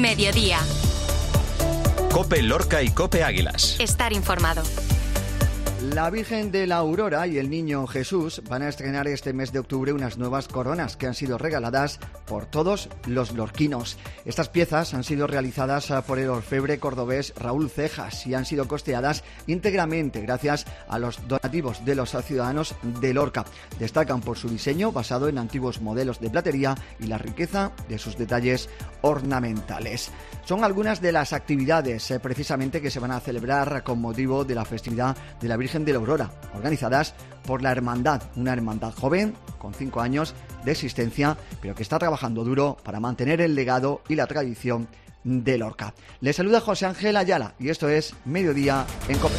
Mediodía. COPE Lorca y COPE Águilas. Estar informado. La Virgen de la Aurora y el Niño Jesús van a estrenar este mes de octubre unas nuevas coronas que han sido regaladas por todos los lorquinos. Estas piezas han sido realizadas por el orfebre cordobés Raúl Cejas y han sido costeadas íntegramente gracias a los donativos de los ciudadanos de Lorca. Destacan por su diseño basado en antiguos modelos de platería y la riqueza de sus detalles ornamentales. Son algunas de las actividades precisamente que se van a celebrar con motivo de la festividad de la Virgen de la Aurora, organizadas por la Hermandad, una hermandad joven con 5 años de existencia, pero que está trabajando duro para mantener el legado y la tradición de Lorca. Les saluda José Ángel Ayala y esto es Mediodía en COPE.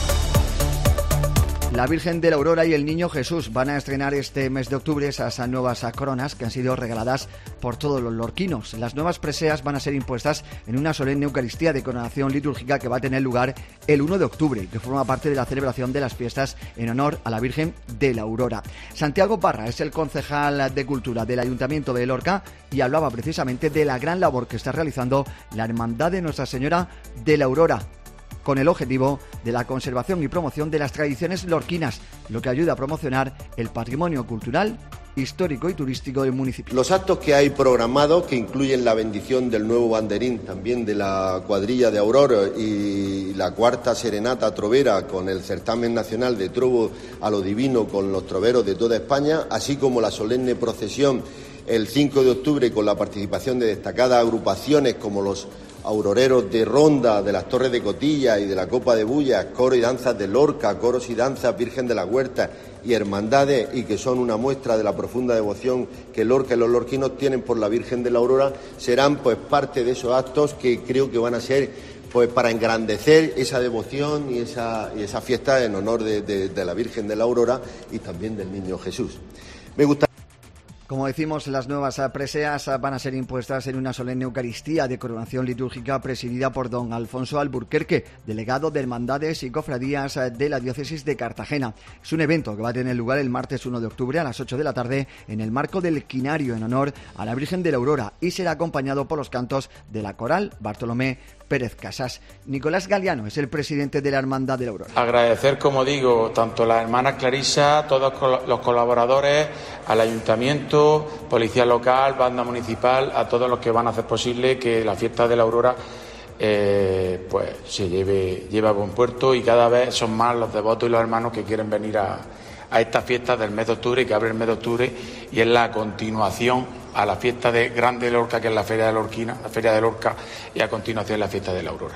La Virgen de la Aurora y el Niño Jesús van a estrenar este mes de octubre esas nuevas coronas que han sido regaladas por todos los lorquinos. Las nuevas preseas van a ser impuestas en una solemne Eucaristía de coronación litúrgica que va a tener lugar el 1 de octubre y que forma parte de la celebración de las fiestas en honor a la Virgen de la Aurora. Santiago Parra es el concejal de Cultura del Ayuntamiento de Lorca y hablaba precisamente de la gran labor que está realizando la Hermandad de Nuestra Señora de la Aurora, con el objetivo de la conservación y promoción de las tradiciones lorquinas, lo que ayuda a promocionar el patrimonio cultural, histórico y turístico del municipio. Los actos que hay programados, que incluyen la bendición del nuevo banderín, también de la cuadrilla de Aurora y la cuarta serenata trovera con el certamen nacional de Trovo a lo Divino con los troveros de toda España, así como la solemne procesión el 5 de octubre con la participación de destacadas agrupaciones como los auroreros de Ronda, de las Torres de Cotilla y de la Copa de Bullas, coros y danzas de Lorca, coros y danzas Virgen de la Huerta y hermandades, y que son una muestra de la profunda devoción que Lorca y los lorquinos tienen por la Virgen de la Aurora, serán pues parte de esos actos que creo que van a ser pues para engrandecer esa devoción y esa fiesta en honor de la Virgen de la Aurora y también del Niño Jesús. Me gusta. Como decimos, las nuevas preseas van a ser impuestas en una solemne Eucaristía de coronación litúrgica presidida por don Alfonso Alburquerque, delegado de Hermandades y Cofradías de la Diócesis de Cartagena. Es un evento que va a tener lugar el martes 1 de octubre a las 8 de la tarde en el marco del Quinario en honor a la Virgen de la Aurora y será acompañado por los cantos de la coral Bartolomé Pérez Casas. Nicolás Galiano es el presidente de la Hermandad de la Aurora. Agradecer, como digo, tanto a las hermanas Clarisa, a todos los colaboradores, al Ayuntamiento, Policía Local, Banda Municipal, a todos los que van a hacer posible que la fiesta de la Aurora pues se lleve a buen puerto, y cada vez son más los devotos y los hermanos que quieren venir a esta fiesta del mes de octubre, que abre el mes de octubre, y es la continuación a la fiesta de Grande Lorca, que es la Feria de Lorquina, la Feria de Lorca, y a continuación la fiesta de la Aurora.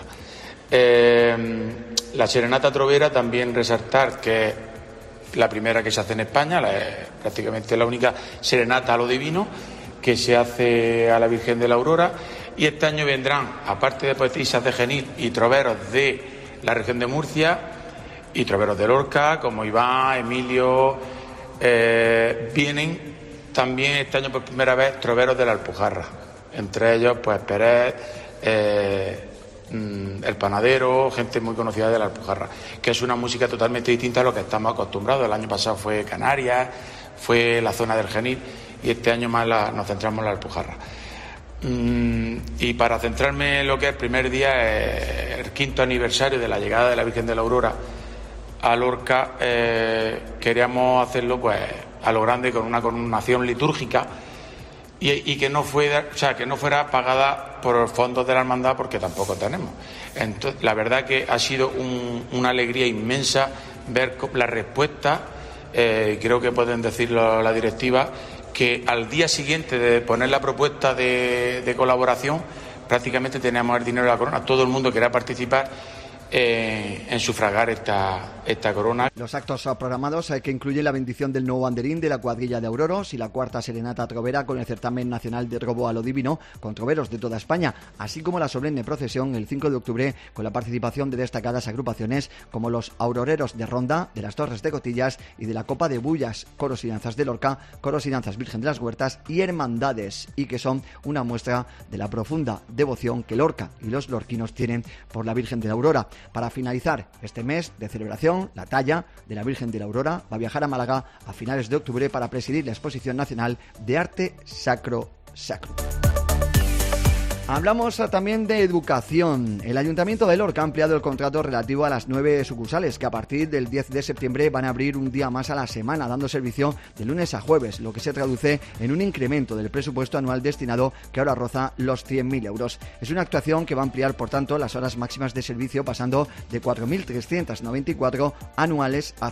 La serenata trovera, también resaltar que es la primera que se hace en España, prácticamente la única serenata a lo divino que se hace a la Virgen de la Aurora, y este año vendrán, aparte de poetisas de Genil y troveros de la región de Murcia y troveros de Lorca, como Iván, Emilio, vienen también este año por primera vez troveros de la Alpujarra, entre ellos pues Pérez, el Panadero, gente muy conocida de la Alpujarra, que es una música totalmente distinta a lo que estamos acostumbrados. El año pasado fue Canarias, fue la zona del Genil, y este año más nos centramos en la Alpujarra. Y para centrarme en lo que es el primer día, el 5º aniversario de la llegada de la Virgen de la Aurora a Lorca, queríamos hacerlo pues a lo grande, con una coronación litúrgica y que no fuera pagada por fondos de la hermandad, porque tampoco tenemos. Entonces, la verdad que ha sido una alegría inmensa ver la respuesta, creo que pueden decirlo la directiva, que al día siguiente de poner la propuesta de colaboración, prácticamente teníamos el dinero de la corona. Todo el mundo quería participar en sufragar esta corona. Los actos programados que incluyen la bendición del nuevo banderín de la cuadrilla de Auroros y la cuarta serenata trovera con el certamen nacional de Robo a lo Divino con troveros de toda España, así como la solemne procesión el 5 de octubre con la participación de destacadas agrupaciones como los auroreros de Ronda, de las Torres de Cotillas y de la Copa de Bullas, coros y danzas de Lorca, coros y danzas Virgen de las Huertas y hermandades, y que son una muestra de la profunda devoción que Lorca y los lorquinos tienen por la Virgen de la Aurora. Para finalizar este mes de celebración, la talla de la Virgen de la Aurora va a viajar a Málaga a finales de octubre para presidir la Exposición Nacional de Arte Sacro. Hablamos también de educación. El Ayuntamiento de Lorca ha ampliado el contrato relativo a las 9 sucursales que a partir del 10 de septiembre van a abrir un día más a la semana, dando servicio de lunes a jueves, lo que se traduce en un incremento del presupuesto anual destinado que ahora roza los 100.000 euros. Es una actuación que va a ampliar, por tanto, las horas máximas de servicio pasando de 4.394 anuales a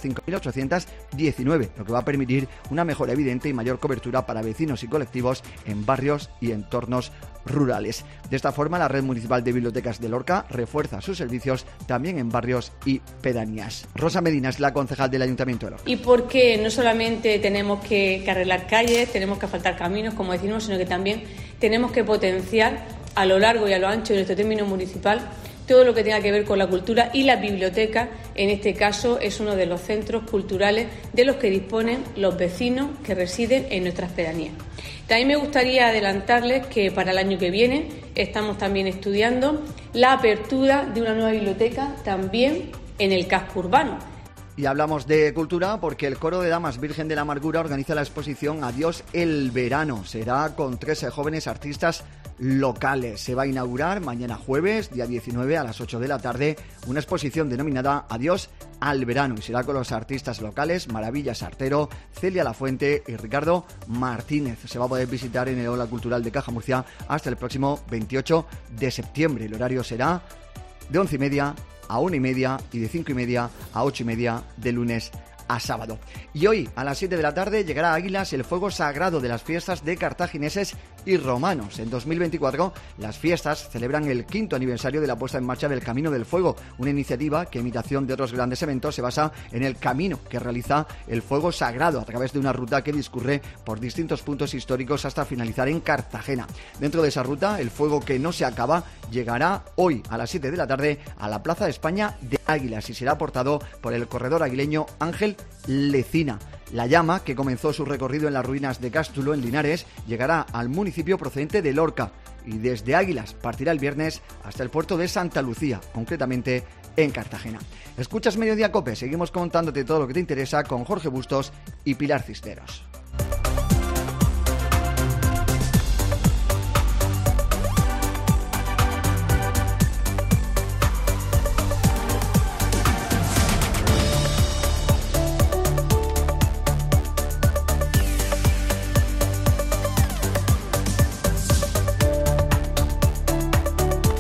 5.819, lo que va a permitir una mejora evidente y mayor cobertura para vecinos y colectivos en barrios y entornos rurales. De esta forma, la Red Municipal de Bibliotecas de Lorca refuerza sus servicios también en barrios y pedanías. Rosa Medina es la concejal del Ayuntamiento de Lorca. Y porque no solamente tenemos que arreglar calles, tenemos que asfaltar caminos, como decimos, sino que también tenemos que potenciar a lo largo y a lo ancho de nuestro término municipal todo lo que tenga que ver con la cultura, y la biblioteca, en este caso, es uno de los centros culturales de los que disponen los vecinos que residen en nuestras pedanías. También me gustaría adelantarles que para el año que viene estamos también estudiando la apertura de una nueva biblioteca también en el casco urbano. Y hablamos de cultura porque el Coro de Damas Virgen de la Amargura organiza la exposición Adiós el Verano. Será con 13 jóvenes artistas locales. Se va a inaugurar mañana jueves, día 19, a las 8 de la tarde, una exposición denominada Adiós al Verano, y será con los artistas locales Maravilla Sartero, Celia Lafuente y Ricardo Martínez. Se va a poder visitar en el Aula Cultural de Caja Murcia hasta el próximo 28 de septiembre. El horario será de 11:30 a 1:30 y de 5:30 a 8:30 de lunes a sábado. Y hoy a las 7 de la tarde llegará a Águilas el fuego sagrado de las fiestas de cartagineses y romanos. En 2024 las fiestas celebran el 5º aniversario de la puesta en marcha del Camino del Fuego, una iniciativa que, a imitación de otros grandes eventos, se basa en el camino que realiza el fuego sagrado a través de una ruta que discurre por distintos puntos históricos hasta finalizar en Cartagena. Dentro de esa ruta, el fuego que no se acaba llegará hoy a las 7 de la tarde a la Plaza de España de Águilas y será portado por el corredor aguileño Ángel Lecina. La llama, que comenzó su recorrido en las ruinas de Cástulo, en Linares, llegará al municipio procedente de Lorca y desde Águilas partirá el viernes hasta el puerto de Santa Lucía, concretamente en Cartagena. Escuchas Mediodía Cope, seguimos contándote todo lo que te interesa con Jorge Bustos y Pilar Cisneros.